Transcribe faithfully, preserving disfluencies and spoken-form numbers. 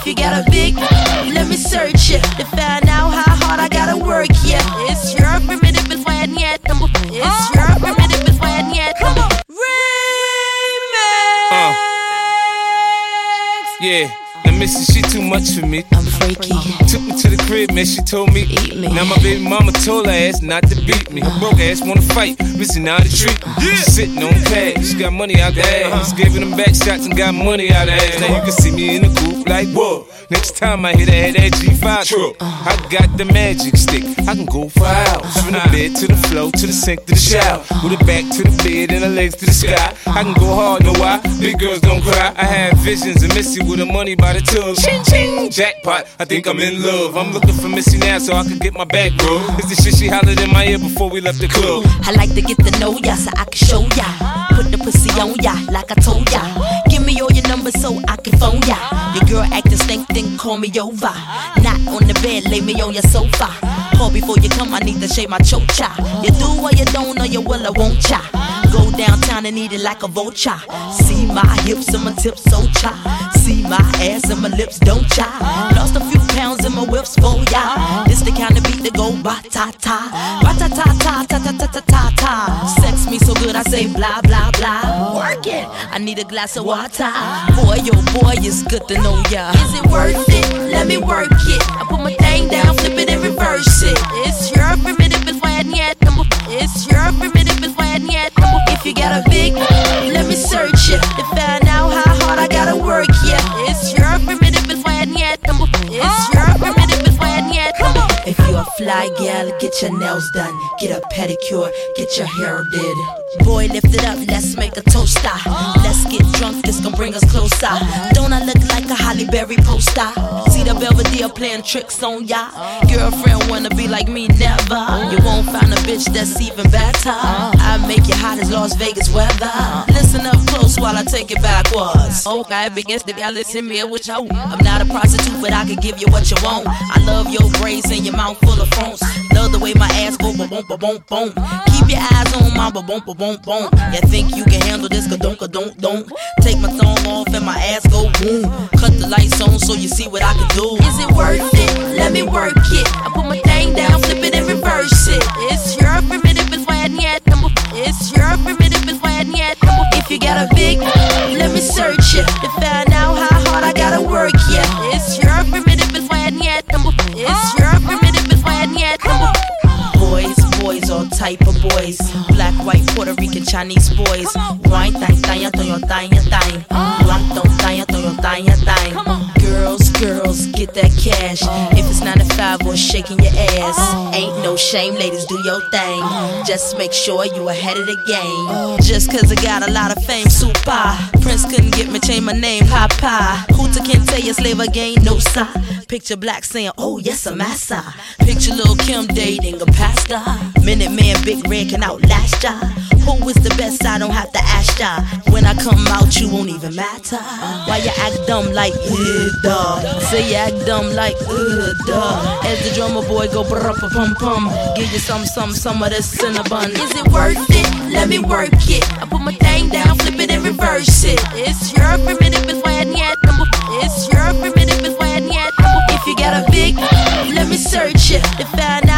you got a big, let me search it to find out how hard I gotta work. Yeah, it's your primitive is when yet. It's your primitive is when yet. Remix. Uh, yeah. Now Missy, she too much for me. I'm freaky. Took me to the crib, man, she told me Eat me. Now my baby mama told her ass not to beat me. Her broke ass wanna fight, Missy now the treat me. Yeah. She sitting on cash, she got money out the ass. Giving them back shots and got money out the ass. Now you can see me in the coupe like, whoa. Next time I hit her head, that G five truck. I got the magic stick, I can go for hours. From the bed to the floor, to the sink, to the shower. With her back to the bed and her legs to the sky. I can go hard, know why? Big girls don't cry. I had visions of Missy with her money by the tub. Ching ching, jackpot, I think I'm in love. I'm looking for Missy now so I can get my back rubbed. It's the shit she hollered in my ear before we left the club. I like to get to know ya so I can show ya. Put the pussy on ya like I told ya. Give me all your numbers so I can phone ya. Your girl acting stink, then call me over. Not on the bed, lay me on your sofa. Call before you come, I need to shave my chocha. You do or you don't, or you will or won't ya. Go downtown and eat it like a vulture. See my hips and my tips so cha. See my ass and my lips don't cha. Lost a few pounds in my whips for ya. This the kind of beat that go ba-ta-ta. Ba-ta-ta-ta-ta-ta-ta-ta-ta. Sex me so good I say blah blah blah. Work it, I need a glass of water. Boy, oh boy, it's good to know ya. Is it worth it? Let me work it. I put my thing down, flip it and reverse it. It's your primitive is when yet. It's your primitive is when yet. If you got a big, let me search it to find out how hard I gotta work. Yeah, it's your primitive is when yet. It's your primitive is when yet. If you a fly gal, get your nails done, get a pedicure, get your hair did. Boy, lift it up, let's make a toaster. Let's get drunk, this gon' bring us closer. Don't I look like a Halle Berry poster? See the Belvedere playing tricks on ya. Girlfriend wanna be like me, never. You won't find a bitch that's even better. I make you hot as Las Vegas weather. Listen up close while I take it backwards. Okay, begins to y'all listen me what you want. I'm not a prostitute, but I can give you what you want. I love your braids and your mouth full of phones. Love the way my ass go boom boom boom boom. Keep your eyes on my boom boom boom boom. You think you can handle this? Ka-don't, ka-don't, don't. Take my thumb off and my ass go boom. Cut the lights on so you see what I can do. Is it worth it? Let me work it. I put my thing down, flip it and reverse it. It's your primitive is when yet. It's your primitive is when yet. If you got a big, let me search it to find out how hard I gotta work. Yeah, it's your primitive is when yet. It's your primitive is when yet. Boys, boys, all type of boys. Black, white, Puerto Rican, Chinese boys. Wine, thang, thang, thang, thang, thang. One, thang, thang, thang, thang. Girls, girls, get that cash. If it's nine to five or shaking your ass, ain't no shame, ladies, do your thing. Just make sure you ahead of the game. Just cause I got a lot of fame, super. Prince couldn't get me, change my name, Papa. Hooter can't tell you slave again, no sir. Picture Black saying, oh yes, I'm massa. Picture Lil' Kim dating a pastor. Minute Man, Big Red can outlast ya. Who is the best? I don't have to ask ya. When I come out, you won't even matter. Why you act dumb like, uh, duh. Say you act dumb like, uh, duh. As the drummer boy go brr-pa-pum-pum. Give you some, some, some of this cinnabon. Is it worth it? Let me work it. I put my thing down, flip it and reverse it. It's your primitive is when yet. It's your primitive is when yet. If you got a big, let me search it to find